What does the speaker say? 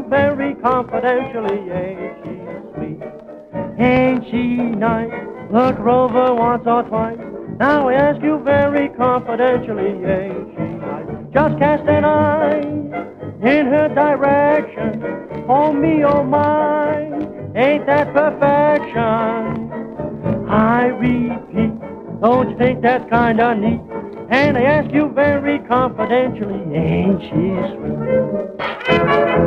very confidentially, ain't she sweet? Ain't she nice? Look Rover once or twice. Now I ask you very confidentially, ain't she nice? Just cast an eye in her direction. Oh me, oh my, ain't that perfection? I repeat, don't you think that's kinda neat? And I ask you very confidentially, ain't she sweet?